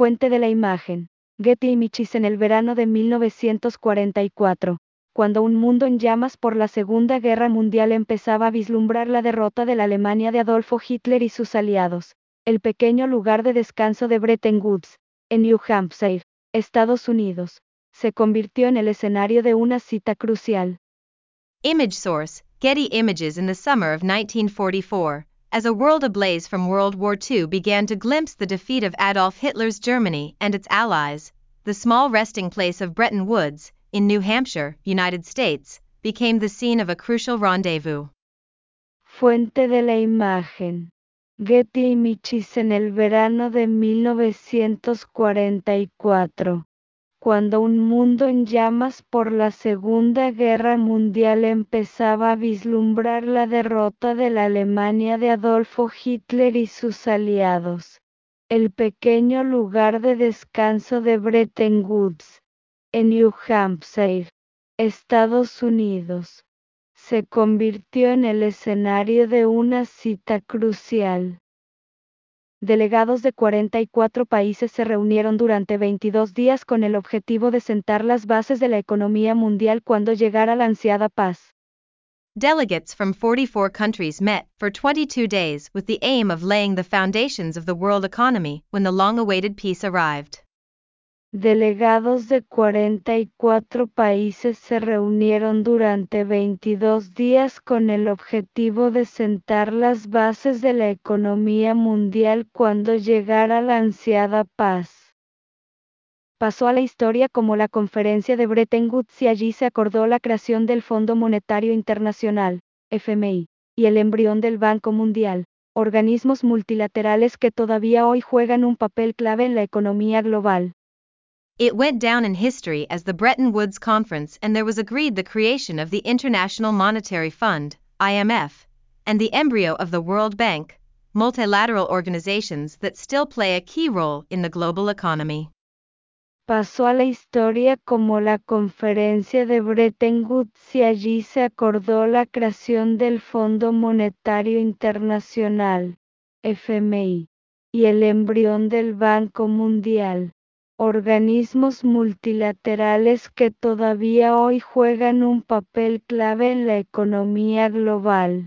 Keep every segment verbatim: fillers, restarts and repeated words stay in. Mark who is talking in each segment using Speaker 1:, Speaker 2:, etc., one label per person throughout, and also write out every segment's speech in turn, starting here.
Speaker 1: Fuente de la imagen. Getty Images. En el verano de mil novecientos cuarenta y cuatro, cuando un mundo en llamas por la Segunda Guerra Mundial empezaba a vislumbrar la derrota de la Alemania de Adolfo Hitler y sus aliados, el pequeño lugar de descanso de Bretton Woods, en New Hampshire, Estados Unidos, se convirtió en el escenario de una cita crucial.
Speaker 2: Image source, Getty Images. In the summer of nineteen forty-four, as a world ablaze from World War Two began to glimpse the defeat of Adolf Hitler's Germany and its allies, the small resting place of Bretton Woods, in New Hampshire, United States, became the scene of a crucial rendezvous.
Speaker 1: Fuente de la imagen. Getty Images. En el verano de mil novecientos cuarenta y cuatro, cuando un mundo en llamas por la Segunda Guerra Mundial empezaba a vislumbrar la derrota de la Alemania de Adolfo Hitler y sus aliados, el pequeño lugar de descanso de Bretton Woods, en New Hampshire, Estados Unidos, se convirtió en el escenario de una cita crucial. Delegados de cuarenta y cuatro países se reunieron durante veintidós días con el objetivo de sentar las bases de la economía mundial cuando llegara la ansiada paz.
Speaker 2: Delegates from forty-four countries met for twenty-two days with the aim of laying the foundations of the world economy when the long-awaited peace arrived.
Speaker 1: Delegados de cuarenta y cuatro países se reunieron durante veintidós días con el objetivo de sentar las bases de la economía mundial cuando llegara la ansiada paz. Pasó a la historia como la Conferencia de Bretton Woods y allí se acordó la creación del Fondo Monetario Internacional, F M I, y el embrión del Banco Mundial, organismos multilaterales que todavía hoy juegan un papel clave en la economía global.
Speaker 2: It went down in history as the Bretton Woods Conference, and there was agreed the creation of the International Monetary Fund, I M F, and the embryo of the World Bank, multilateral organizations that still play a key role in the global economy.
Speaker 1: Pasó a la historia como la Conferencia de Bretton Woods y allí se acordó la creación del Fondo Monetario Internacional, F M I, y el embrión del Banco Mundial, organismos multilaterales que todavía hoy juegan un papel clave en la economía global.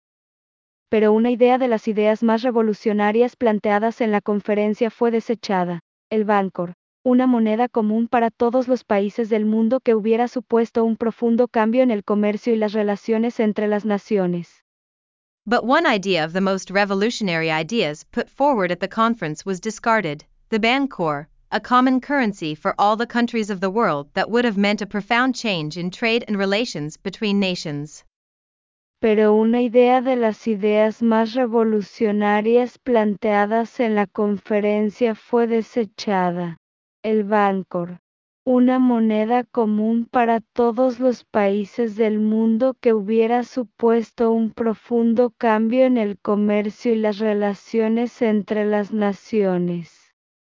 Speaker 1: Pero una idea de las ideas más revolucionarias planteadas en la conferencia fue desechada: el Bancor, una moneda común para todos los países del mundo que hubiera supuesto un profundo cambio en el comercio y las relaciones entre las naciones.
Speaker 2: But one idea of the most revolutionary ideas put forward at the conference was discarded: the Bancor, a common currency for all the countries of the world that would have meant a profound change in trade and relations between nations.
Speaker 1: Pero una idea de las ideas más revolucionarias planteadas en la conferencia fue desechada: el Bancor, una moneda común para todos los países del mundo que hubiera supuesto un profundo cambio en el comercio y las relaciones entre las naciones.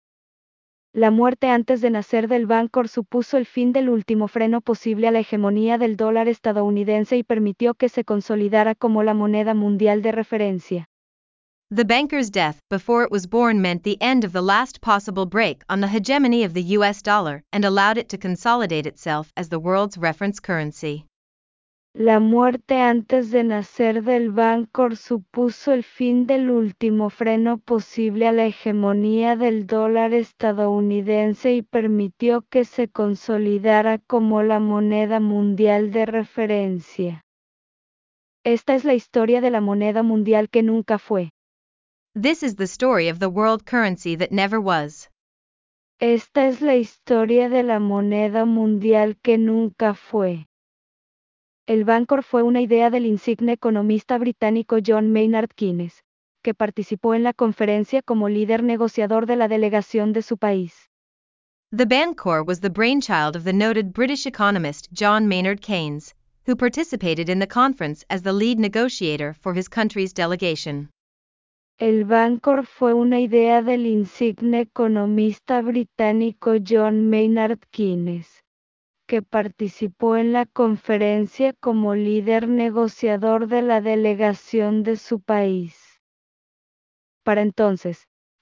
Speaker 1: La muerte antes de nacer del Bancor supuso el fin del último freno posible a la hegemonía del dólar estadounidense y permitió que se consolidara como la moneda mundial de referencia.
Speaker 2: The Bancor's death before it was born meant the end of the last possible break on the hegemony of the U S dollar and allowed it to consolidate itself as the world's reference currency.
Speaker 1: La muerte antes de nacer del Bancor supuso el fin del último freno posible a la hegemonía del dólar estadounidense y permitió que se consolidara como la moneda mundial de referencia. Esta es la historia de la moneda mundial que nunca fue.
Speaker 2: This is the story of the world currency that never was.
Speaker 1: Esta es la historia de la moneda mundial que nunca fue. El Bancor fue una idea del insigne economista británico John Maynard Keynes, que participó en la conferencia como líder negociador de la delegación de su país.
Speaker 2: The Bancor was the brainchild of the noted British economist John Maynard Keynes, who participated in the conference as the lead negotiator for his country's delegation.
Speaker 1: El Bancor fue una idea del insigne economista británico John Maynard Keynes, que participó en la conferencia como líder negociador de la delegación de su país. Para entonces,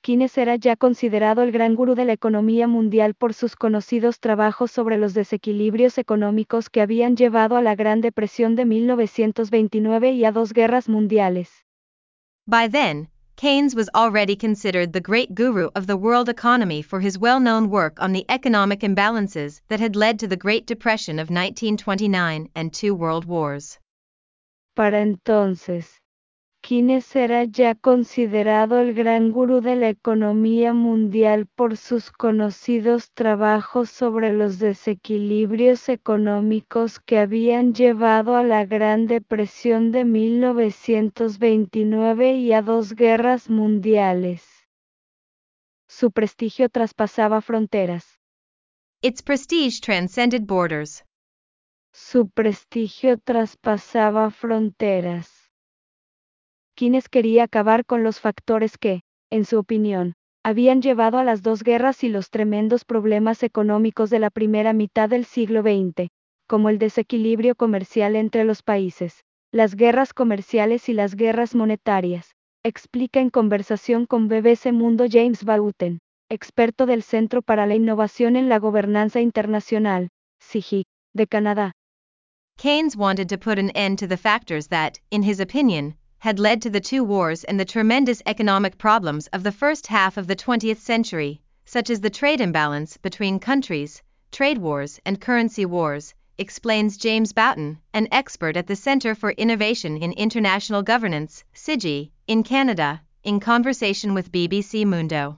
Speaker 1: Keynes era ya considerado el gran gurú de la economía mundial por sus conocidos trabajos sobre los desequilibrios económicos que habían llevado a la Gran Depresión de mil novecientos veintinueve y a dos guerras mundiales.
Speaker 2: By then, Keynes was already considered the great guru of the world economy for his well-known work on the economic imbalances that had led to the Great Depression of nineteen twenty-nine and two world wars.
Speaker 1: Para entonces, Keynes era ya considerado el gran gurú de la economía mundial por sus conocidos trabajos sobre los desequilibrios económicos que habían llevado a la Gran Depresión de mil novecientos veintinueve y a dos guerras mundiales. Su prestigio traspasaba fronteras.
Speaker 2: Its prestige transcended borders.
Speaker 1: Su prestigio traspasaba fronteras. Keynes quería acabar con los factores que, en su opinión, habían llevado a las dos guerras y los tremendos problemas económicos de la primera mitad del siglo veinte, como el desequilibrio comercial entre los países, las guerras comerciales y las guerras monetarias, explica en conversación con B B C Mundo James Boutten, experto del Centro para la Innovación en la Gobernanza Internacional, C I G I, de Canadá.
Speaker 2: Keynes wanted to put an end to the factors that, in his opinion, had led to the two wars and the tremendous economic problems of the first half of the twentieth century, such as the trade imbalance between countries, trade wars and currency wars, explains James Boutten, an expert at the Centre for Innovation in International Governance, C I G I, in Canada, in conversation with B B C Mundo.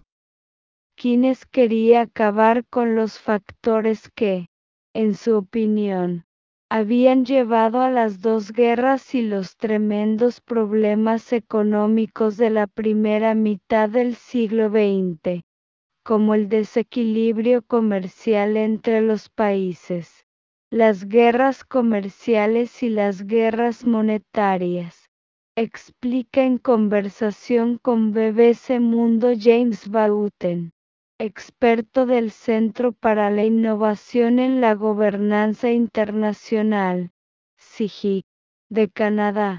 Speaker 1: Keynes quería acabar con los factores que, en su opinión, habían llevado a las dos guerras y los tremendos problemas económicos de la primera mitad del siglo veinte, como el desequilibrio comercial entre los países, las guerras comerciales y las guerras monetarias, explica en conversación con B B C Mundo James Boutten, experto del Centro para la Innovación en la Gobernanza Internacional, C I G I, de Canadá.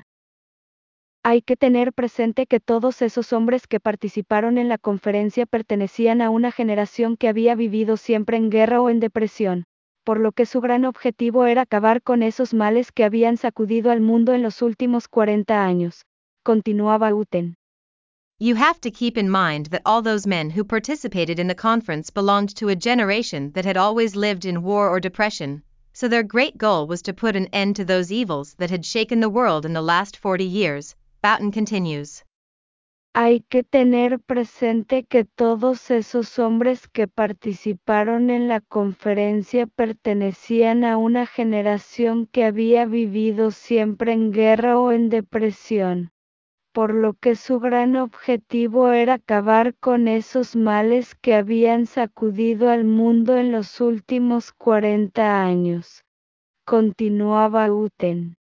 Speaker 1: Hay que tener presente que todos esos hombres que participaron en la conferencia pertenecían a una generación que había vivido siempre en guerra o en depresión, por lo que su gran objetivo era acabar con esos males que habían sacudido al mundo en los últimos cuarenta años, continuaba Boutten.
Speaker 2: You have to keep in mind that all those men who participated in the conference belonged to a generation that had always lived in war or depression, so their great goal was to put an end to those evils that had shaken the world in the last forty years, Boutten continues.
Speaker 1: Hay que tener presente que todos esos hombres que participaron en la conferencia pertenecían a una generación que había vivido siempre en guerra o en depresión, por lo que su gran objetivo era acabar con esos males que habían sacudido al mundo en los últimos cuarenta años. Continuaba Boutten.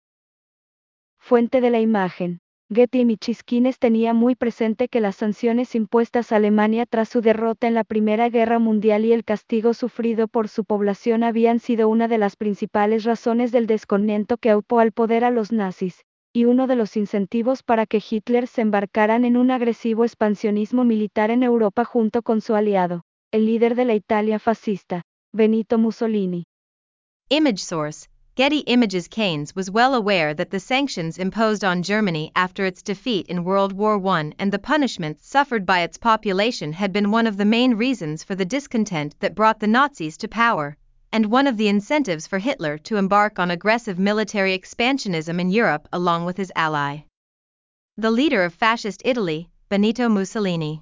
Speaker 1: Fuente de la imagen. Getty Images. Keynes tenía muy presente que las sanciones impuestas a Alemania tras su derrota en la Primera Guerra Mundial y el castigo sufrido por su población habían sido una de las principales razones del descontento que aupó al poder a los nazis, y uno de los incentivos para que Hitler se embarcaran en un agresivo expansionismo militar en Europa junto con su aliado, el líder de la Italia fascista, Benito Mussolini.
Speaker 2: Image source: Getty Images. Keynes was well aware that the sanctions imposed on Germany after its defeat in World War One and the punishments suffered by its population had been one of the main reasons for the discontent that brought the Nazis to power, and one of the incentives for Hitler to embark on aggressive military expansionism in Europe along with his ally, the leader of fascist Italy, Benito Mussolini.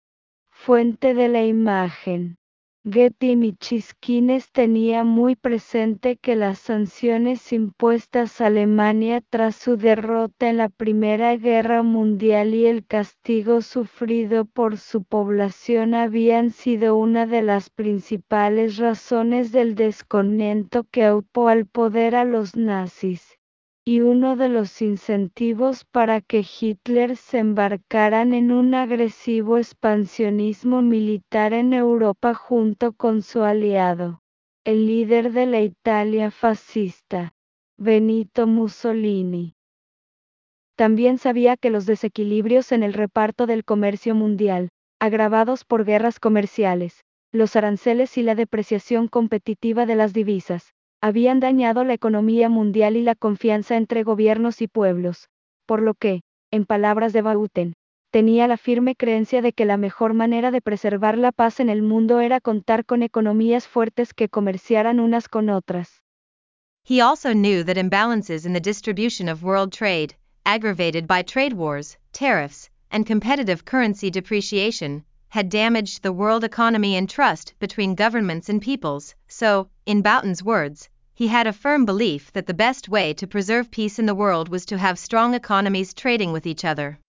Speaker 1: Fuente de la imagen. Getty Images. Keynes tenía muy presente que las sanciones impuestas a Alemania tras su derrota en la Primera Guerra Mundial y el castigo sufrido por su población habían sido una de las principales razones del descontento que aupó al poder a los nazis, y uno de los incentivos para que Hitler se embarcaran en un agresivo expansionismo militar en Europa junto con su aliado, el líder de la Italia fascista, Benito Mussolini. También sabía que los desequilibrios en el reparto del comercio mundial, agravados por guerras comerciales. Los aranceles y la depreciación competitiva de las divisas habían dañado la economía mundial y la confianza entre gobiernos y pueblos, por lo que, en palabras de Bauten, tenía la firme creencia de que la mejor manera de preservar la paz en el mundo era contar con economías fuertes que comerciaran unas con otras.
Speaker 2: He also knew that imbalances in the distribution of world trade, aggravated by trade wars, tariffs, and competitive currency depreciation, had damaged the world economy and trust between governments and peoples, so, in Boughton's words, he had a firm belief that the best way to preserve peace in the world was to have strong economies trading with each other.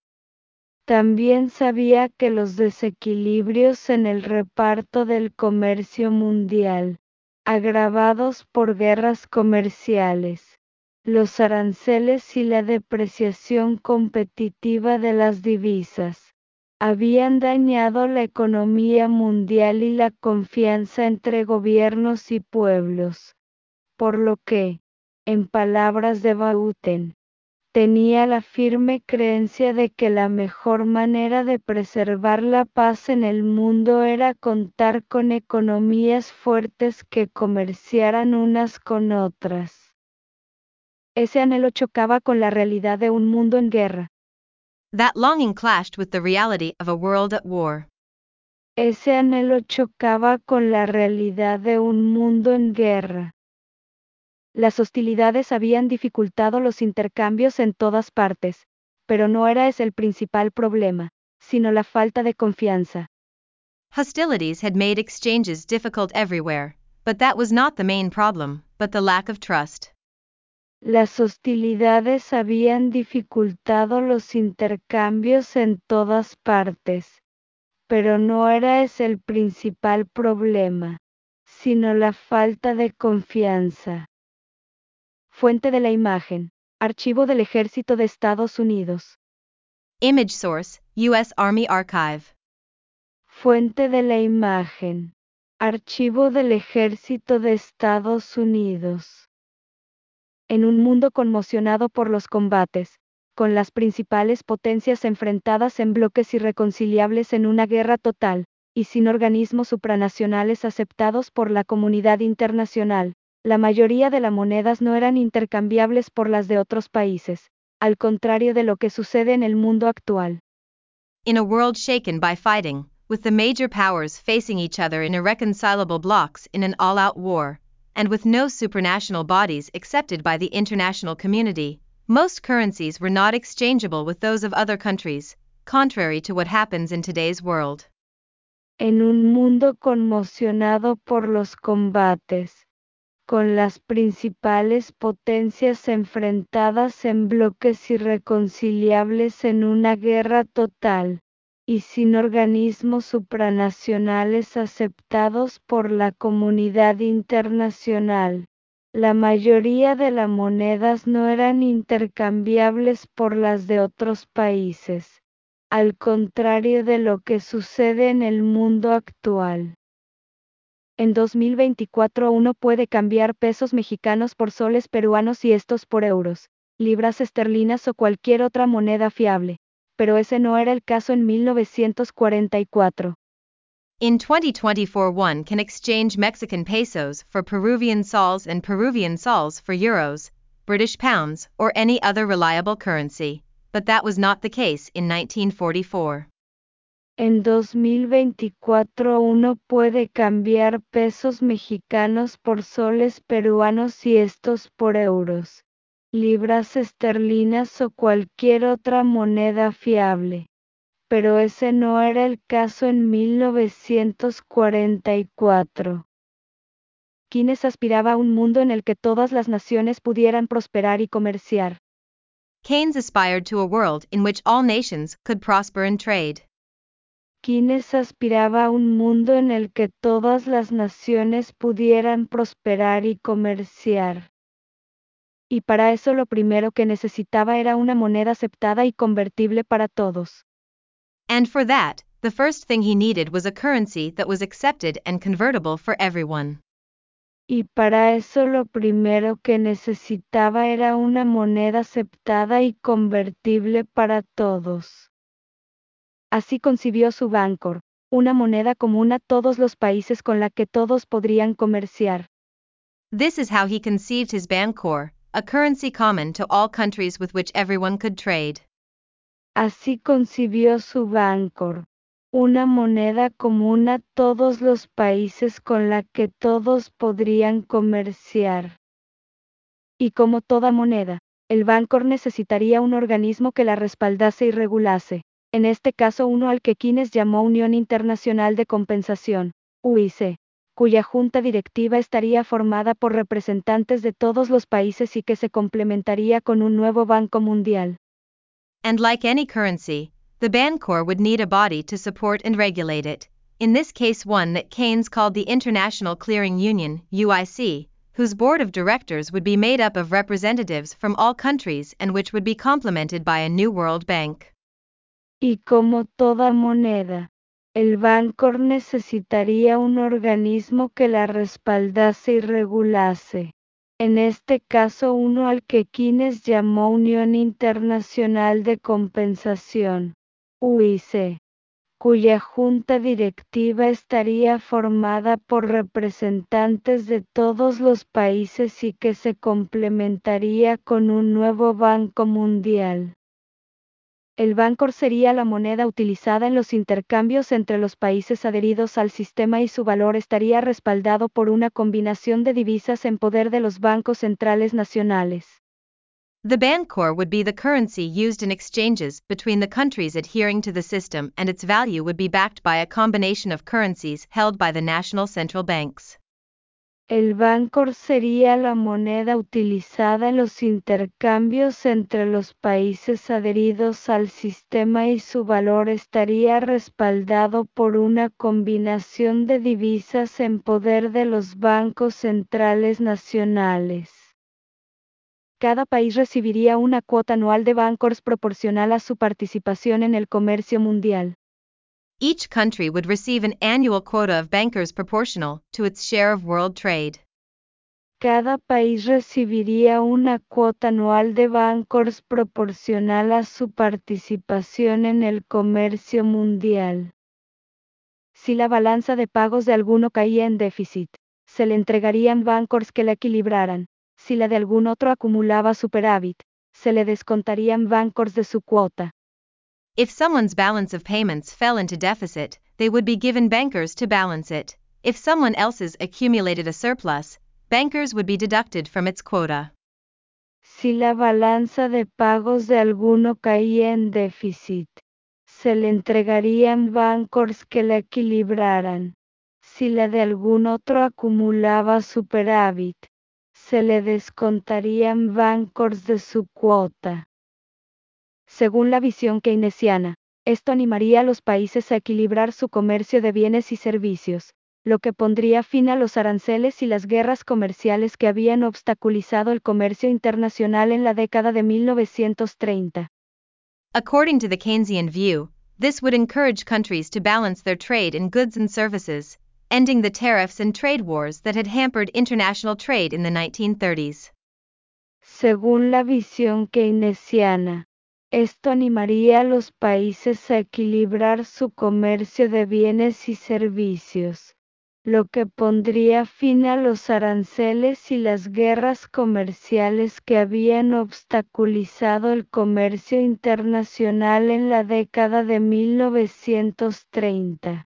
Speaker 1: También sabía que los desequilibrios en el reparto del comercio mundial, agravados por guerras comerciales, los aranceles y la depreciación competitiva de las divisas, habían dañado la economía mundial y la confianza entre gobiernos y pueblos, por lo que, en palabras de Bauten, tenía la firme creencia de que la mejor manera de preservar la paz en el mundo era contar con economías fuertes que comerciaran unas con otras. Ese anhelo chocaba con la realidad de un mundo en guerra.
Speaker 2: That longing clashed with the reality of a world at war.
Speaker 1: Ese anhelo chocaba con la realidad de un mundo en guerra. Las hostilidades habían dificultado los intercambios en todas partes, pero no era ese el principal problema, sino la falta de confianza.
Speaker 2: Hostilities had made exchanges difficult everywhere, but that was not the main problem, but the lack of trust.
Speaker 1: Las hostilidades habían dificultado los intercambios en todas partes, pero no era ese el principal problema, sino la falta de confianza. Fuente de la imagen. Archivo del Ejército de Estados Unidos.
Speaker 2: Image source, U S Army Archive.
Speaker 1: Fuente de la imagen. Archivo del Ejército de Estados Unidos. En un mundo conmocionado por los combates, con las principales potencias enfrentadas en bloques irreconciliables en una guerra total, y sin organismos supranacionales aceptados por la comunidad internacional, la mayoría de las monedas no eran intercambiables por las de otros países, al contrario de lo que sucede en el mundo actual.
Speaker 2: In a world shaken by fighting, with the major powers facing each other in irreconcilable blocks in an all-out war, and with no supranational bodies accepted by the international community, most currencies were not exchangeable with those of other countries, contrary to what happens in today's world.
Speaker 1: En un mundo conmocionado por los combates, con las principales potencias enfrentadas en bloques irreconciliables en una guerra total, y sin organismos supranacionales aceptados por la comunidad internacional, la mayoría de las monedas no eran intercambiables por las de otros países, al contrario de lo que sucede en el mundo actual. En dos mil veinticuatro uno puede cambiar pesos mexicanos por soles peruanos y estos por euros, libras esterlinas o cualquier otra moneda fiable, pero ese no era el caso en mil novecientos cuarenta y cuatro.
Speaker 2: In twenty twenty-four, one can exchange Mexican pesos for Peruvian soles and Peruvian soles for euros, British pounds, or any other reliable currency, but that was not the case in nineteen forty-four.
Speaker 1: En dos mil veinticuatro uno puede cambiar pesos mexicanos por soles peruanos y estos por euros, libras esterlinas o cualquier otra moneda fiable, pero ese no era el caso en mil novecientos cuarenta y cuatro. Keynes aspiraba a un mundo en el que todas las naciones pudieran prosperar y comerciar.
Speaker 2: Keynes aspired to a world in which all nations could prosper and trade.
Speaker 1: Keynes aspiraba a un mundo en el que todas las naciones pudieran prosperar y comerciar. Y para eso lo primero que necesitaba era una moneda aceptada y convertible para todos.
Speaker 2: And for that, the first thing he needed was a currency that was accepted and convertible for everyone.
Speaker 1: Y para eso lo primero que necesitaba era una moneda aceptada y convertible para todos. Así concibió su Bancor, una moneda común a todos los países con la que todos podrían comerciar.
Speaker 2: This is how he conceived his Bancor, a currency common to all countries with which everyone could trade.
Speaker 1: Así concibió su Bancor, una moneda común a todos los países con la que todos podrían comerciar. Y como toda moneda, el Bancor necesitaría un organismo que la respaldase y regulase, en este caso uno al que Keynes llamó Unión Internacional de Compensación, U I C, cuya junta directiva estaría formada por representantes de todos los países y que se complementaría con un nuevo Banco Mundial.
Speaker 2: And like any currency, the Bancor would need a body to support and regulate it, in this case one that Keynes called the International Clearing Union, U I C, whose board of directors would be made up of representatives from all countries and which would be complemented by a new World Bank.
Speaker 1: Y como toda moneda, el Bancor necesitaría un organismo que la respaldase y regulase, en este caso uno al que Keynes llamó Unión Internacional de Compensación, U I C, cuya junta directiva estaría formada por representantes de todos los países y que se complementaría con un nuevo Banco Mundial. El Bancor sería la moneda utilizada en los intercambios entre los países adheridos al sistema y su valor estaría respaldado por una combinación de divisas en poder de los bancos centrales nacionales.
Speaker 2: The Bancor would be the currency used in exchanges between the countries adhering to the system, and its value would be backed by a combination of currencies held by the national central banks.
Speaker 1: El Bancor sería la moneda utilizada en los intercambios entre los países adheridos al sistema y su valor estaría respaldado por una combinación de divisas en poder de los bancos centrales nacionales. Cada país recibiría una cuota anual de Bancors proporcional a su participación en el comercio mundial.
Speaker 2: Each country would receive an annual quota of bankers proportional to its share of world trade.
Speaker 1: Cada país recibiría una cuota anual de Bancors proporcional a su participación en el comercio mundial. Si la balanza de pagos de alguno caía en déficit, se le entregarían Bancors que la equilibraran. Si la de algún otro acumulaba superávit, se le descontarían Bancors de su cuota.
Speaker 2: If someone's balance of payments fell into deficit, they would be given bankers to balance it. If someone else's accumulated a surplus, bankers would be deducted from its quota.
Speaker 1: Si la balanza de pagos de alguno caía en déficit, se le entregarían Bancors que la equilibraran. Si la de algún otro acumulaba superávit, se le descontarían Bancors de su cuota. Según la visión keynesiana, esto animaría a los países a equilibrar su comercio de bienes y servicios, lo que pondría fin a los aranceles y las guerras comerciales que habían obstaculizado el comercio internacional en la década de mil novecientos treinta.
Speaker 2: According to the Keynesian view, this would encourage countries to balance their trade in goods and services, ending the tariffs and trade wars that had hampered international trade in the nineteen thirties.
Speaker 1: Según la visión keynesiana, esto animaría a los países a equilibrar su comercio de bienes y servicios, lo que pondría fin a los aranceles y las guerras comerciales que habían obstaculizado el comercio internacional en la década de mil novecientos treinta.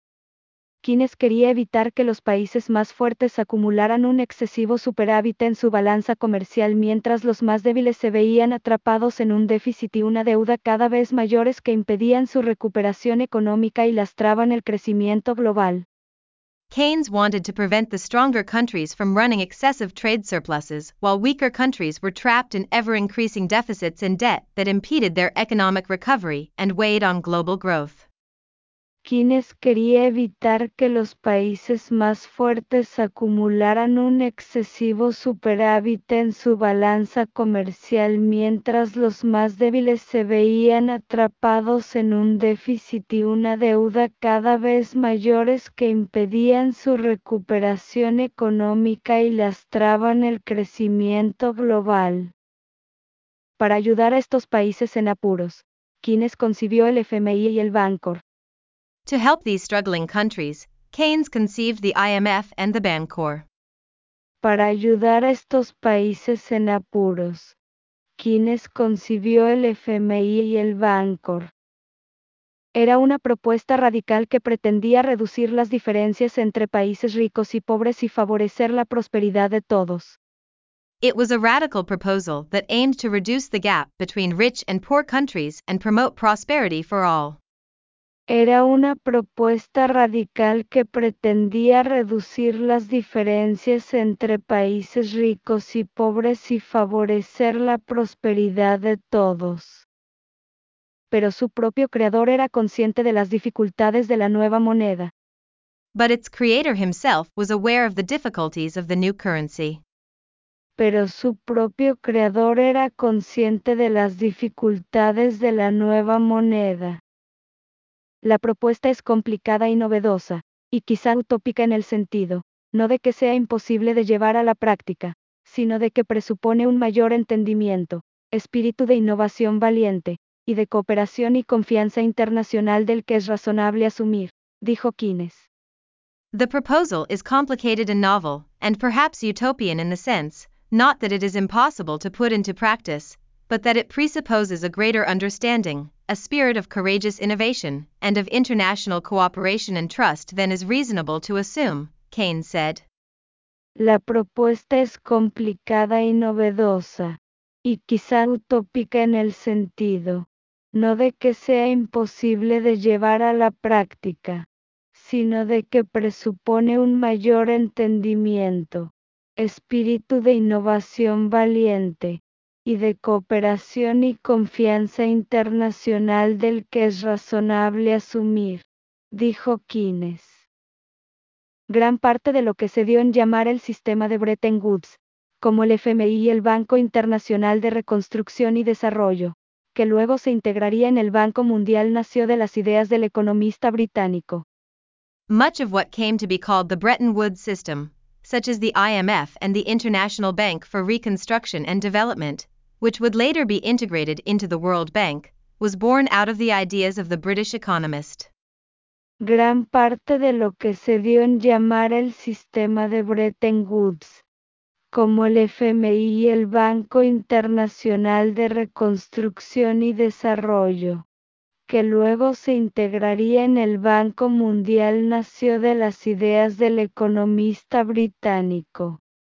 Speaker 1: Keynes quería evitar que los países más fuertes acumularan un excesivo superávit en su balanza comercial mientras los más débiles se veían atrapados en un déficit y una deuda cada vez mayores que impedían su recuperación económica y lastraban el crecimiento global.
Speaker 2: Keynes wanted to prevent the stronger countries from running excessive trade surpluses while weaker countries were trapped in ever-increasing deficits and debt that impeded their economic recovery and weighed on global growth.
Speaker 1: Keynes quería evitar que los países más fuertes acumularan un excesivo superávit en su balanza comercial mientras los más débiles se veían atrapados en un déficit y una deuda cada vez mayores que impedían su recuperación económica y lastraban el crecimiento global. Para ayudar a estos países en apuros, Keynes concibió el F M I y el Bancor.
Speaker 2: To help these struggling countries, Keynes conceived the I M F and the Bancor.
Speaker 1: Para ayudar a estos países en apuros, Keynes concibió el F M I y el Bancor. Era una propuesta radical que pretendía reducir las diferencias entre países ricos y pobres y favorecer la prosperidad de todos.
Speaker 2: It was a radical proposal that aimed to reduce the gap between rich and poor countries and promote prosperity for all.
Speaker 1: Era una propuesta radical que pretendía reducir las diferencias entre países ricos y pobres y favorecer la prosperidad de todos. Pero su propio creador era consciente de las dificultades de la nueva moneda.
Speaker 2: But its creator himself was aware of the difficulties of the new currency.
Speaker 1: Pero su propio creador era consciente de las dificultades de la nueva moneda. La propuesta es complicada y novedosa, y quizá utópica en el sentido, no de que sea imposible de llevar a la práctica, sino de que presupone un mayor entendimiento, espíritu de innovación valiente, y de cooperación y confianza internacional del que es razonable asumir, dijo Keynes.
Speaker 2: The proposal is complicated and novel, and perhaps utopian in the sense, not that it is impossible to put into practice, but that it presupposes a greater understanding, a spirit of courageous innovation, and of international cooperation and trust than is reasonable to assume, Keynes said.
Speaker 1: La propuesta es complicada y novedosa, y quizá utópica en el sentido, no de que sea imposible de llevar a la práctica, sino de que presupone un mayor entendimiento, espíritu de innovación valiente, y de cooperación y confianza internacional del que es razonable asumir, dijo Keynes. Gran parte de lo que se dio en llamar el sistema de Bretton Woods, como el F M I y el Banco Internacional de Reconstrucción y Desarrollo, que luego se integraría en el Banco Mundial, nació de las ideas del economista británico.
Speaker 2: Much of what came to be called the Bretton Woods system, such as the I M F and the International Bank for Reconstruction and Development, which would later be integrated into the World Bank, was born out of the ideas of the British economist.
Speaker 1: Gran parte de lo que se dio en llamar el sistema de Bretton Woods, como el F M I y el Banco Internacional de Reconstrucción y Desarrollo, que luego se integraría en el Banco Mundial, nació de las ideas del economista británico.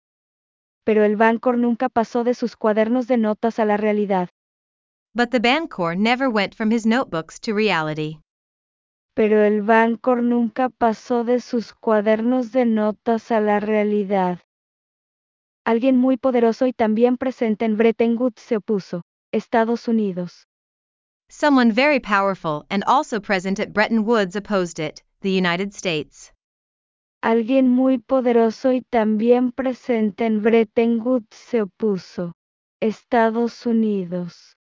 Speaker 1: Pero el Bancor nunca pasó de sus cuadernos de notas a la realidad.
Speaker 2: But the Bancor never went from his notebooks to reality.
Speaker 1: Pero el Bancor nunca pasó de sus cuadernos de notas a la realidad. Alguien muy poderoso y también presente en Bretton Woods se opuso, Estados Unidos.
Speaker 2: Someone very powerful and also present at Bretton Woods opposed it, the United States.
Speaker 1: Alguien muy poderoso y también presente en Bretton Woods se opuso, Estados Unidos.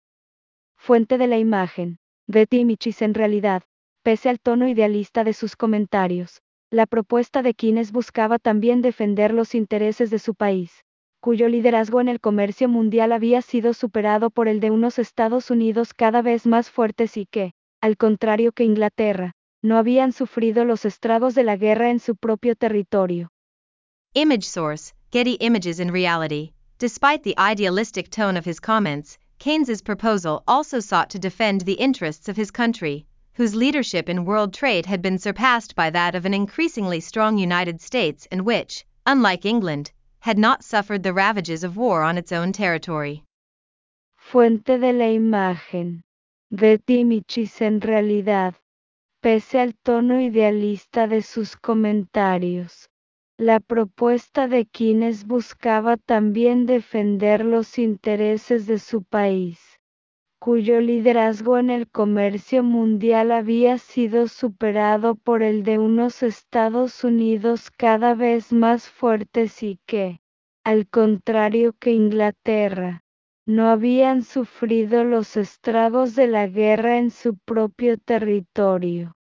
Speaker 1: Fuente de la imagen, Betty Michis. En realidad, pese al tono idealista de sus comentarios, la propuesta de Keynes buscaba también defender los intereses de su país, cuyo liderazgo en el comercio mundial había sido superado por el de unos Estados Unidos cada vez más fuertes y que, al contrario que Inglaterra, no habían sufrido los estragos de la guerra en su propio territorio.
Speaker 2: Image source, Getty Images. In reality, despite the idealistic tone of his comments, Keynes's proposal also sought to defend the interests of his country, whose leadership in world trade had been surpassed by that of an increasingly strong United States and which, unlike England, had not suffered the ravages of war on its own territory.
Speaker 1: Fuente de la imagen, Betty Michis. En realidad, pese al tono idealista de sus comentarios, la propuesta de Keynes buscaba también defender los intereses de su país, cuyo liderazgo en el comercio mundial había sido superado por el de unos Estados Unidos cada vez más fuertes y que, al contrario que Inglaterra, no habían sufrido los estragos de la guerra en su propio territorio.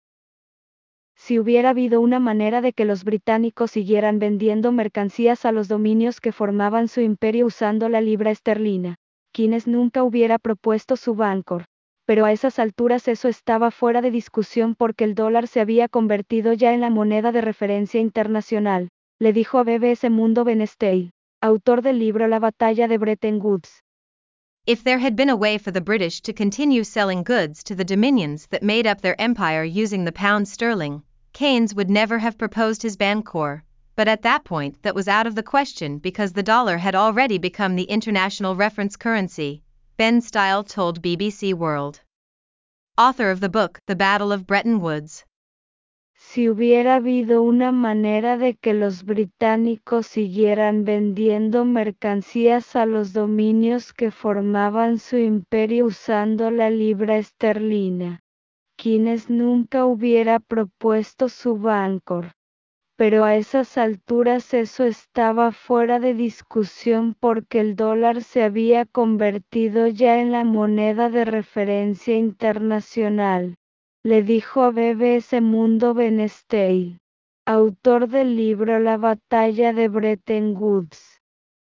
Speaker 1: Si hubiera habido una manera de que los británicos siguieran vendiendo mercancías a los dominios que formaban su imperio usando la libra esterlina, Keynes nunca hubiera propuesto su Bancor, pero a esas alturas eso estaba fuera de discusión porque el dólar se había convertido ya en la moneda de referencia internacional, le dijo a B B S Mundo Ben Steil, autor del libro La batalla de Bretton Woods.
Speaker 2: If there had been a way for the British to continue selling goods to the dominions that made up their empire using the pound sterling, Keynes would never have proposed his Bancorp, but at that point that was out of the question because the dollar had already become the international reference currency, Ben Steil told B B C World. Author of the book The Battle of Bretton Woods.
Speaker 1: Si hubiera habido una manera de que los británicos siguieran vendiendo mercancías a los dominios que formaban su imperio usando la libra esterlina, Keynes nunca hubiera propuesto su Bancorp. Pero a esas alturas eso estaba fuera de discusión porque el dólar se había convertido ya en la moneda de referencia internacional, le dijo a B B S Mundo Ben Steil, autor del libro La batalla de Bretton Woods.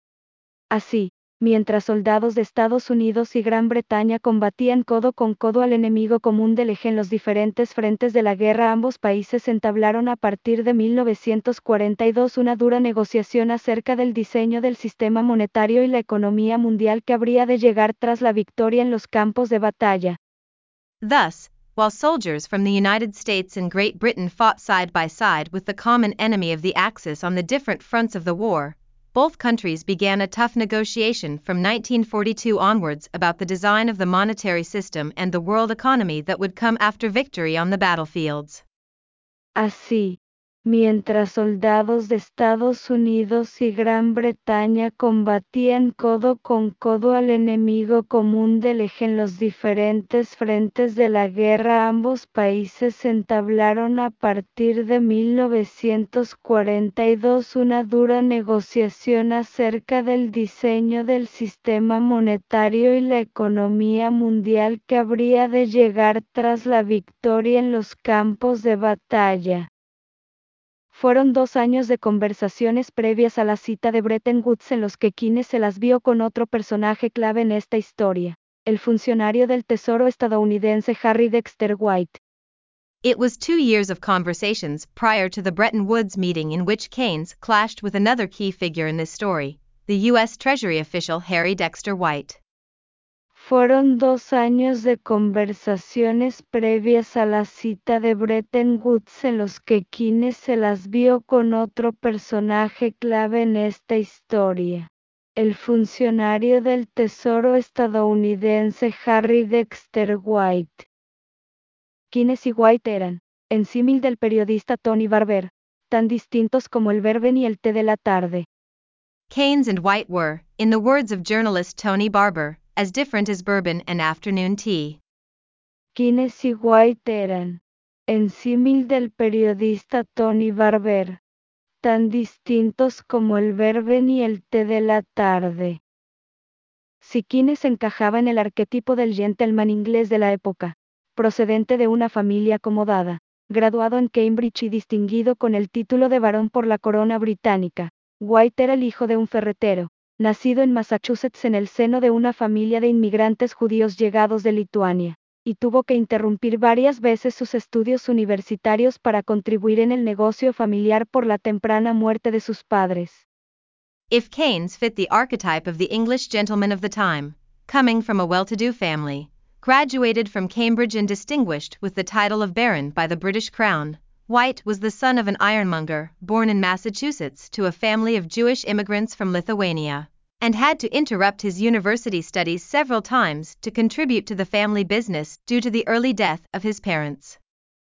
Speaker 1: Así, mientras soldados de Estados Unidos y Gran Bretaña combatían codo con codo al enemigo común del eje en los diferentes frentes de la guerra, ambos países entablaron a partir de mil novecientos cuarenta y dos una dura negociación acerca del diseño del sistema monetario y la economía mundial que habría de llegar tras la victoria en los campos de batalla.
Speaker 2: Thus, while soldiers from the United States and Great Britain fought side by side with the common enemy of the Axis on the different fronts of the war, both countries began a tough negotiation from nineteen forty-two onwards about the design of the monetary system and the world economy that would come after victory on the battlefields.
Speaker 1: Así, mientras soldados de Estados Unidos y Gran Bretaña combatían codo con codo al enemigo común del eje en los diferentes frentes de la guerra, ambos países entablaron a partir de mil novecientos cuarenta y dos una dura negociación acerca del diseño del sistema monetario y la economía mundial que habría de llegar tras la victoria en los campos de batalla. Fueron dos años de conversaciones previas a la cita de Bretton Woods en los que Keynes se las vio con otro personaje clave en esta historia, el funcionario del Tesoro estadounidense Harry Dexter White.
Speaker 2: It was two years of conversations prior to the Bretton Woods meeting in which Keynes clashed with another key figure in this story, the U S Treasury official Harry Dexter White.
Speaker 1: Fueron dos años de conversaciones previas a la cita de Bretton Woods en los que Keynes se las vio con otro personaje clave en esta historia, el funcionario del Tesoro estadounidense Harry Dexter White. Keynes y White eran, en símil del periodista Tony Barber, tan distintos como el verben y el té de la tarde.
Speaker 2: Keynes and White were, in the words of journalist Tony Barber, as different as bourbon and afternoon tea.
Speaker 1: Keynes y White eran, en símil del periodista Tony Barber, tan distintos como el verben y el té de la tarde. Si Keynes encajaba en el arquetipo del gentleman inglés de la época, procedente de una familia acomodada, graduado en Cambridge y distinguido con el título de barón por la corona británica, White era el hijo de un ferretero, nacido en Massachusetts en el seno de una familia de inmigrantes judíos llegados de Lituania, y tuvo que interrumpir varias veces sus estudios universitarios para contribuir en el negocio familiar por la temprana muerte de sus padres.
Speaker 2: If Keynes fit the archetype of the English gentleman of the time, coming from a well-to-do family, graduated from Cambridge and distinguished with the title of Baron by the British Crown, White was the son of an ironmonger born in Massachusetts to a family of Jewish immigrants from Lithuania, and had to interrupt his university studies several times to contribute to the family business due to the early death of his parents.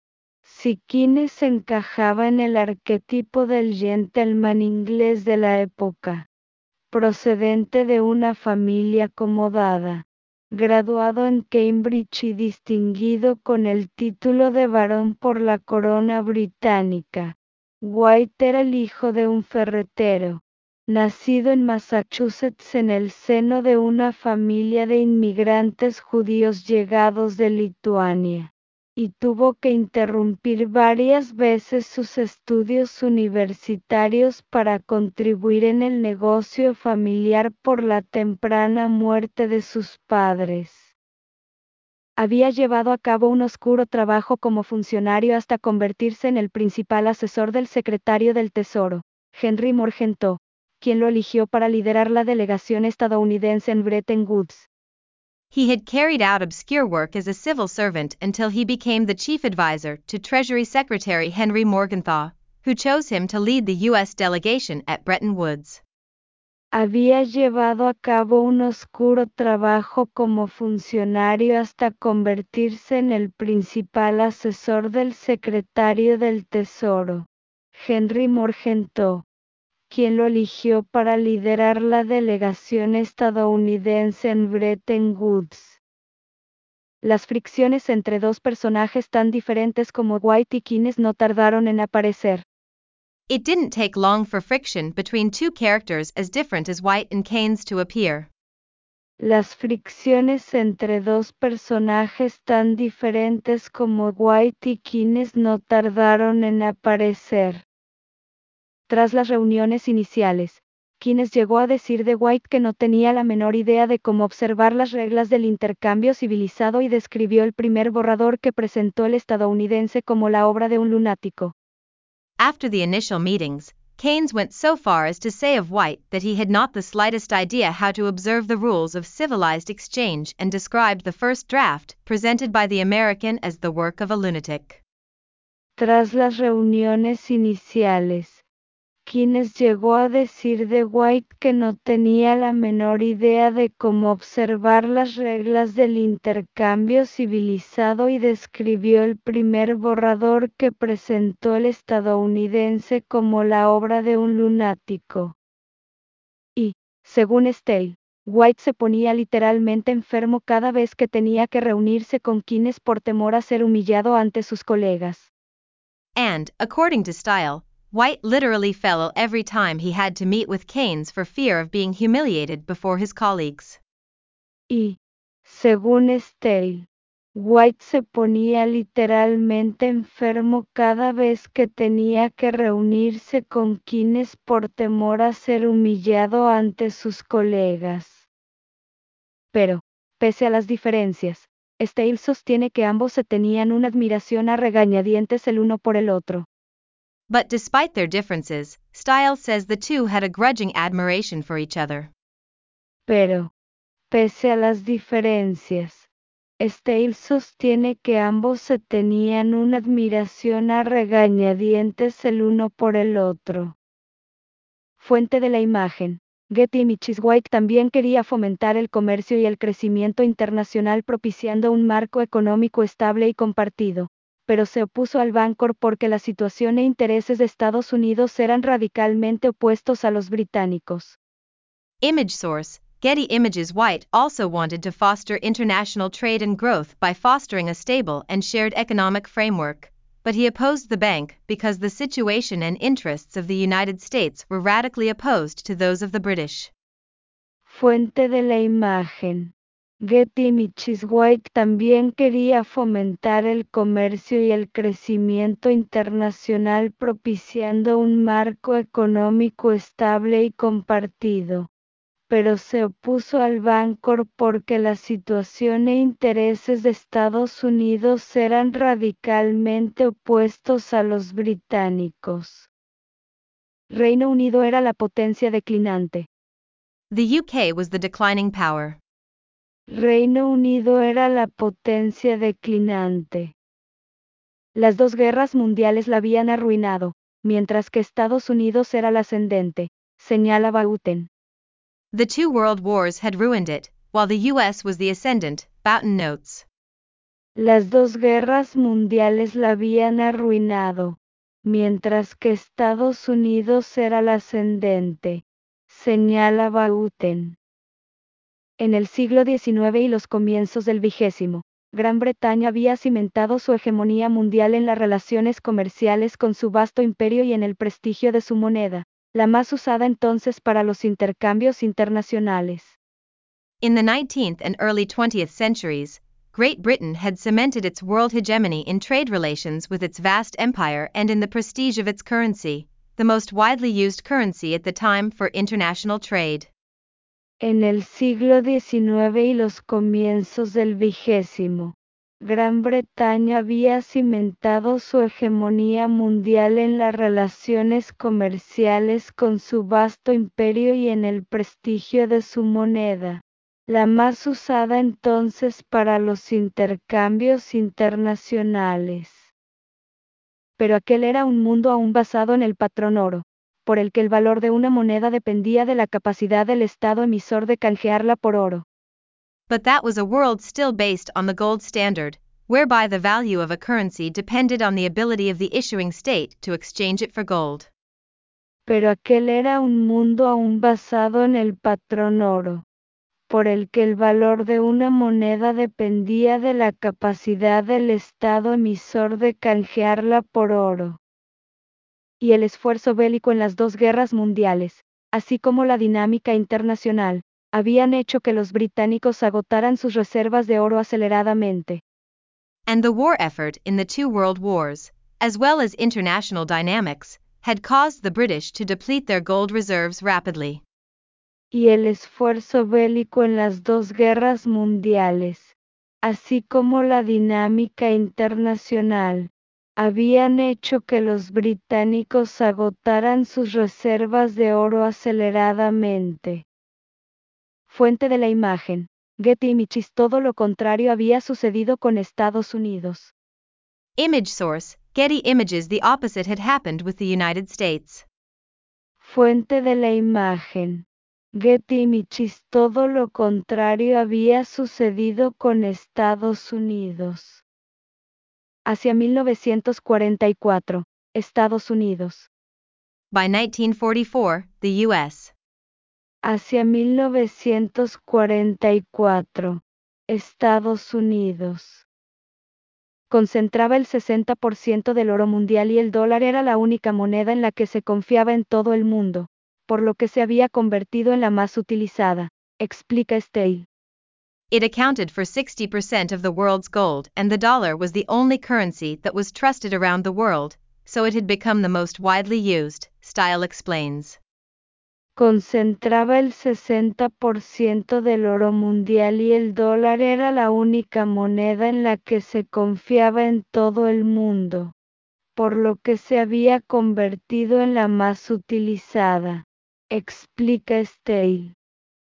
Speaker 1: Si Keynes encajaba en el arquetipo del gentleman inglés de la época, procedente de una familia acomodada, graduado en Cambridge y distinguido con el título de barón por la corona británica, White era el hijo de un ferretero, nacido en Massachusetts en el seno de una familia de inmigrantes judíos llegados de Lituania, y tuvo que interrumpir varias veces sus estudios universitarios para contribuir en el negocio familiar por la temprana muerte de sus padres. Había llevado a cabo un oscuro trabajo como funcionario hasta convertirse en el principal asesor del secretario del Tesoro, Henry Morgenthau, quien lo eligió para liderar la delegación estadounidense en Bretton Woods.
Speaker 2: He had carried out obscure work as a civil servant until he became the chief advisor to Treasury Secretary Henry Morgenthau, who chose him to lead the U S delegation at Bretton Woods.
Speaker 1: Había llevado a cabo un oscuro trabajo como funcionario hasta convertirse en el principal asesor del secretario del Tesoro, Henry Morgenthau, quien lo eligió para liderar la delegación estadounidense en Bretton Woods. Las fricciones entre dos personajes tan diferentes como White y Keynes no tardaron en aparecer.
Speaker 2: It didn't take long for friction between two characters as different as White and Keynes to appear.
Speaker 1: Las fricciones entre dos personajes tan diferentes como White y Keynes no tardaron en aparecer. Tras las reuniones iniciales, Keynes llegó a decir de White que no tenía la menor idea de cómo observar las reglas del intercambio civilizado y describió el primer borrador que presentó el estadounidense como la obra de un lunático.
Speaker 2: After the initial meetings, Keynes went so far as to say of White that he had not the slightest idea how to observe the rules of civilized exchange and described the first draft presented by the American as the work of a lunatic.
Speaker 1: Tras las reuniones iniciales, Keynes llegó a decir de White que no tenía la menor idea de cómo observar las reglas del intercambio civilizado y describió el primer borrador que presentó el estadounidense como la obra de un lunático. Y, según Steele, White se ponía literalmente enfermo cada vez que tenía que reunirse con Keynes por temor a ser humillado ante sus colegas.
Speaker 2: And, according to Style, White literally fell ill every time he had to meet with Keynes for fear of being humiliated before his colleagues.
Speaker 1: Y, según Steele, White se ponía literalmente enfermo cada vez que tenía que reunirse con Keynes por temor a ser humillado ante sus colegas. Pero, pese a las diferencias, Steele sostiene que ambos se tenían una admiración a regañadientes el uno por el otro.
Speaker 2: But despite their differences, Style says the two had a grudging admiration for each other.
Speaker 1: Pero, pese a las diferencias, Steele sostiene que ambos se tenían una admiración a regañadientes el uno por el otro. Fuente de la imagen. Getty Images. White también quería fomentar el comercio y el crecimiento internacional propiciando un marco económico estable y compartido, pero se opuso al Bancor porque la situación e intereses de Estados Unidos eran radicalmente opuestos a los británicos.
Speaker 2: Image source: Getty Images. White also wanted to foster international trade and growth by fostering a stable and shared economic framework, but he opposed the bank because the situation and interests of the United States were radically opposed to those of the British.
Speaker 1: Fuente de la imagen. Getty Images. White también quería fomentar el comercio y el crecimiento internacional propiciando un marco económico estable y compartido, pero se opuso al Bancor porque la situación e intereses de Estados Unidos eran radicalmente opuestos a los británicos. Reino Unido era la potencia declinante.
Speaker 2: The U K was the declining power.
Speaker 1: Reino Unido era la potencia declinante. Las dos guerras mundiales la habían arruinado, mientras que Estados Unidos era la ascendente, señala Boughton.
Speaker 2: The two world wars had ruined it, while the U S was the ascendant, Boughton notes.
Speaker 1: Las dos guerras mundiales la habían arruinado, mientras que Estados Unidos era la ascendente, señala Boughton. En el siglo diecinueve y los comienzos del vigésimo, Gran Bretaña había cimentado su hegemonía mundial en las relaciones comerciales con su vasto imperio y en el prestigio de su moneda, la más usada entonces para los intercambios internacionales.
Speaker 2: In the nineteenth and early twentieth centuries, Great Britain had cemented its world hegemony in trade relations with its vast empire and in the prestige of its currency, the most widely used currency at the time for international trade.
Speaker 1: En el siglo diecinueve y los comienzos del vigésimo, Gran Bretaña había cimentado su hegemonía mundial en las relaciones comerciales con su vasto imperio y en el prestigio de su moneda, la más usada entonces para los intercambios internacionales. Pero aquel era un mundo aún basado en el patrón oro, por el que el valor de una moneda dependía de la capacidad del Estado emisor de canjearla por oro.
Speaker 2: But that was a world still based on the gold standard, whereby the value of a currency depended on the ability of the issuing state to exchange it for gold.
Speaker 1: Pero aquel era un mundo aún basado en el patrón oro, por el que el valor de una moneda dependía de la capacidad del Estado emisor de canjearla por oro. Y el esfuerzo bélico en las dos guerras mundiales, así como la dinámica internacional, habían hecho que los británicos agotaran sus reservas de oro aceleradamente.
Speaker 2: And the war effort in the two world wars, as well as international dynamics, had caused the British to deplete their gold reserves rapidly.
Speaker 1: Y el esfuerzo bélico en las dos guerras mundiales, así como la dinámica internacional, habían hecho que los británicos agotaran sus reservas de oro aceleradamente. Fuente de la imagen: Getty Images. Todo lo contrario había sucedido con Estados Unidos.
Speaker 2: Image source: Getty Images. The opposite had happened with the United States.
Speaker 1: Fuente de la imagen: Getty Images. Todo lo contrario había sucedido con Estados Unidos. Hacia mil novecientos cuarenta y cuatro, Estados Unidos.
Speaker 2: By nineteen forty-four, the U S
Speaker 1: Hacia mil novecientos cuarenta y cuatro, Estados Unidos. Concentraba el sesenta por ciento del oro mundial y el dólar era la única moneda en la que se confiaba en todo el mundo, por lo que se había convertido en la más utilizada, explica Steele.
Speaker 2: It accounted for sixty percent of the world's gold, and the dollar was the only currency that was trusted around the world, so it had become the most widely used, Style explains.
Speaker 1: Concentraba el sesenta por ciento del oro mundial y el dólar era la única moneda en la que se confiaba en todo el mundo, por lo que se había convertido en la más utilizada, explica Steele.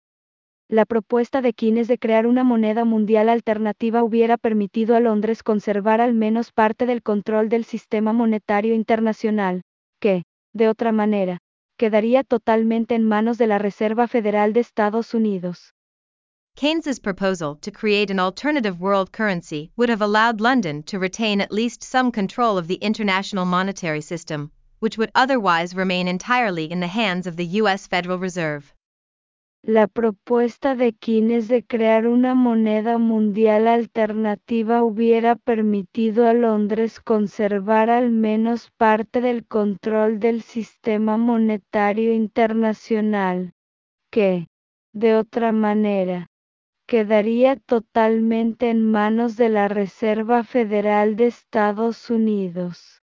Speaker 1: La propuesta de Keynes de crear una moneda mundial alternativa hubiera permitido a Londres conservar al menos parte del control del sistema monetario internacional, que, de otra manera, quedaría totalmente en manos de la Reserva Federal de Estados Unidos.
Speaker 2: Keynes's proposal to create an alternative world currency would have allowed London to retain at least some control of the international monetary system, which would otherwise remain entirely in the hands of the U S Federal Reserve.
Speaker 1: La propuesta de Keynes de crear una moneda mundial alternativa hubiera permitido a Londres conservar al menos parte del control del sistema monetario internacional, que, de otra manera, quedaría totalmente en manos de la Reserva Federal de Estados Unidos.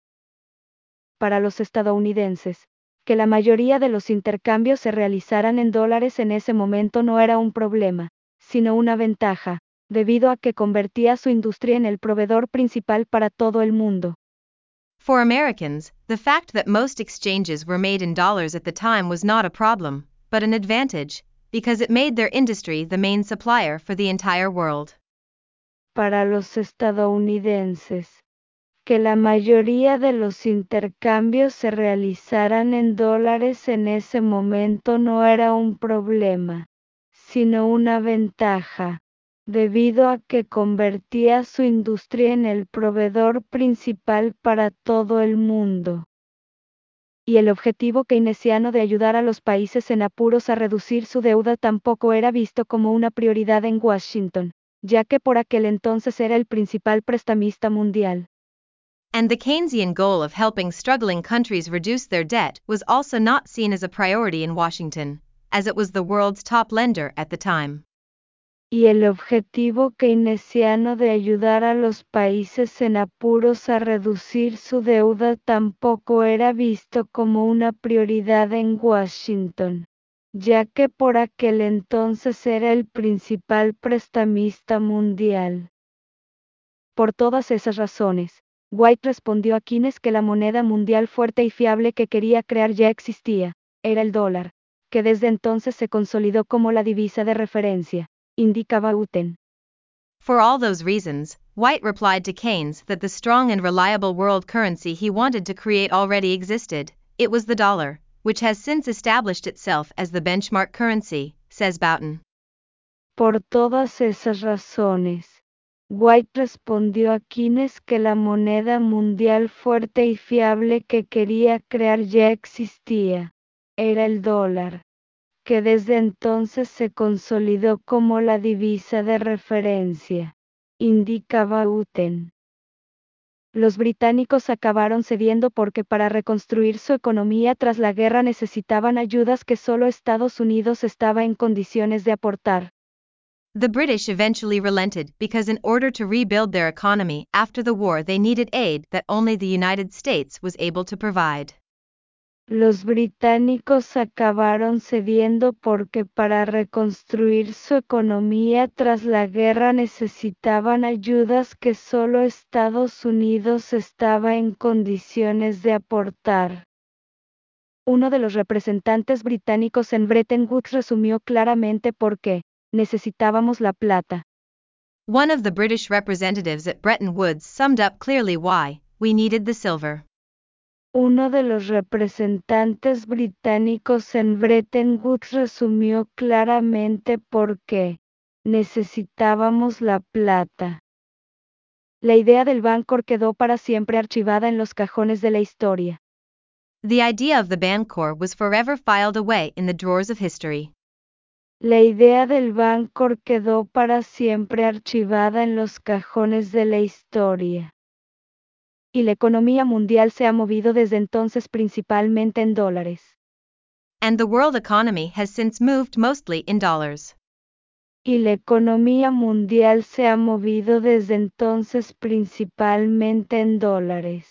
Speaker 1: Para los estadounidenses, que la mayoría de los intercambios se realizaran en dólares en ese momento no era un problema, sino una ventaja, debido a que convertía su industria en el proveedor principal para todo el mundo.
Speaker 2: For Americans, the fact that most exchanges were made in dollars at the time was not a problem, but an advantage, because it made their industry the main supplier for the entire world.
Speaker 1: Para los estadounidenses, que la mayoría de los intercambios se realizaran en dólares en ese momento no era un problema, sino una ventaja, debido a que convertía su industria en el proveedor principal para todo el mundo. Y el objetivo keynesiano de ayudar a los países en apuros a reducir su deuda tampoco era visto como una prioridad en Washington, ya que por aquel entonces era el principal prestamista mundial.
Speaker 2: And the Keynesian goal of helping struggling countries reduce their debt was also not seen as a priority in Washington, as it was the world's top lender at the time.
Speaker 1: Y el objetivo keynesiano de ayudar a los países en apuros a reducir su deuda tampoco era visto como una prioridad en Washington, ya que por aquel entonces era el principal prestamista mundial. Por todas esas razones, White respondió a Keynes que la moneda mundial fuerte y fiable que quería crear ya existía, era el dólar, que desde entonces se consolidó como la divisa de referencia, indicaba Uten.
Speaker 2: For all those reasons, White replied to Keynes that the strong and reliable world currency he wanted to create already existed. It was the dollar, which has since established itself as the benchmark currency, says Boughton.
Speaker 1: Por todas esas razones, White respondió a Keynes que la moneda mundial fuerte y fiable que quería crear ya existía, era el dólar, que desde entonces se consolidó como la divisa de referencia, indicaba Uten. Los británicos acabaron cediendo porque para reconstruir su economía tras la guerra necesitaban ayudas que solo Estados Unidos estaba en condiciones de aportar.
Speaker 2: The British eventually relented because in order to rebuild their economy after the war they needed aid that only the United States was able to provide.
Speaker 1: Los británicos acabaron cediendo porque para reconstruir su economía tras la guerra necesitaban ayudas que solo Estados Unidos estaba en condiciones de aportar. Uno de los representantes británicos en Bretton Woods resumió claramente por qué necesitábamos la plata.
Speaker 2: One of the British representatives at Bretton Woods summed up clearly why we needed the silver.
Speaker 1: Uno de los representantes británicos en Bretton Woods resumió claramente por qué necesitábamos la plata. La idea del Bancor quedó para siempre archivada en los cajones de la historia.
Speaker 2: The idea of the Bancor was forever filed away in the drawers of history.
Speaker 1: La idea del Bancor quedó para siempre archivada en los cajones de la historia. Y la economía mundial se ha movido desde entonces principalmente en dólares.
Speaker 2: And the world economy has since moved mostly in dollars.
Speaker 1: Y la economía mundial se ha movido desde entonces principalmente en dólares.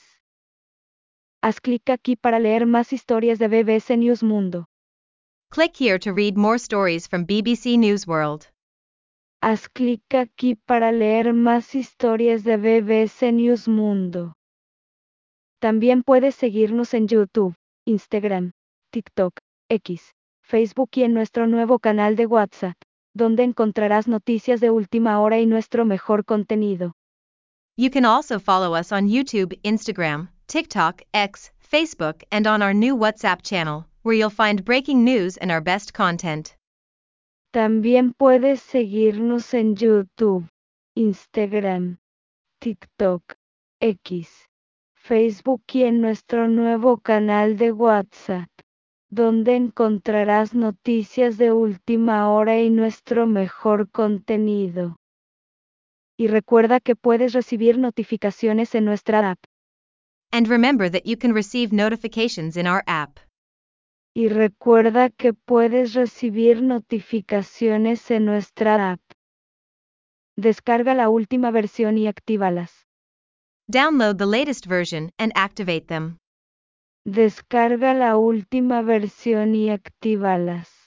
Speaker 1: Haz clic aquí para leer más historias de B B C News Mundo.
Speaker 2: Click here to read more stories from B B C News World.
Speaker 1: Haz clic aquí para leer más historias de B B C News Mundo. También puedes seguirnos en YouTube, Instagram, TikTok, X, Facebook y en nuestro nuevo canal de WhatsApp, donde encontrarás noticias de última hora y nuestro mejor contenido.
Speaker 2: You can also follow us on YouTube, Instagram, TikTok, X, Facebook, and on our new WhatsApp channel, where you'll find breaking news and our best content.
Speaker 1: También puedes seguirnos en YouTube, Instagram, TikTok, X, Facebook y en nuestro nuevo canal de WhatsApp, donde encontrarás noticias de última hora y nuestro mejor contenido. Y recuerda que puedes recibir notificaciones en nuestra app.
Speaker 2: And remember that you can receive notifications in our app.
Speaker 1: Y recuerda que puedes recibir notificaciones en nuestra app. Descarga la última versión y actívalas.
Speaker 2: Download the latest version and activate them.
Speaker 1: Descarga la última versión y actívalas.